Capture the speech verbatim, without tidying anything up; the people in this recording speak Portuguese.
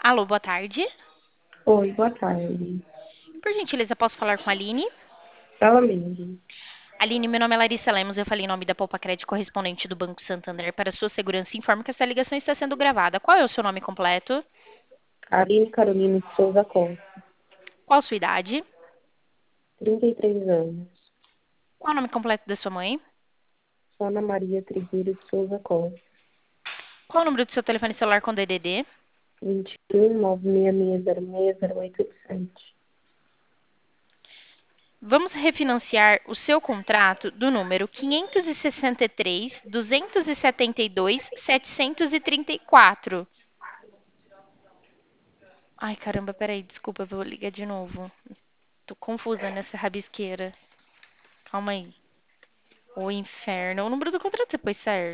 Alô, boa tarde. Oi, boa tarde. Por gentileza, posso falar com a Aline? Fala mesmo. Aline, meu nome é Larissa Lemos, eu falei em nome da Poupa Crédito correspondente do Banco Santander. Para sua segurança, informo que essa ligação está sendo gravada. Qual é o seu nome completo? Aline Carolina de Souza Costa, Qual a sua idade? trinta e três anos. Qual o nome completo da sua mãe? Ana Maria Trigueiro de Souza Costa, Qual o número do seu telefone celular com D D D? vinte e um, nove seis seis zero seis zero oito oito sete. Vamos refinanciar o seu contrato do número quinhentos e sessenta e três, duzentos e setenta e dois, setecentos e trinta e quatro. Ai, caramba, peraí, desculpa, eu vou ligar de novo. Tô confusa nessa rabisqueira. Calma aí. O inferno. O número do contrato você pôs certo?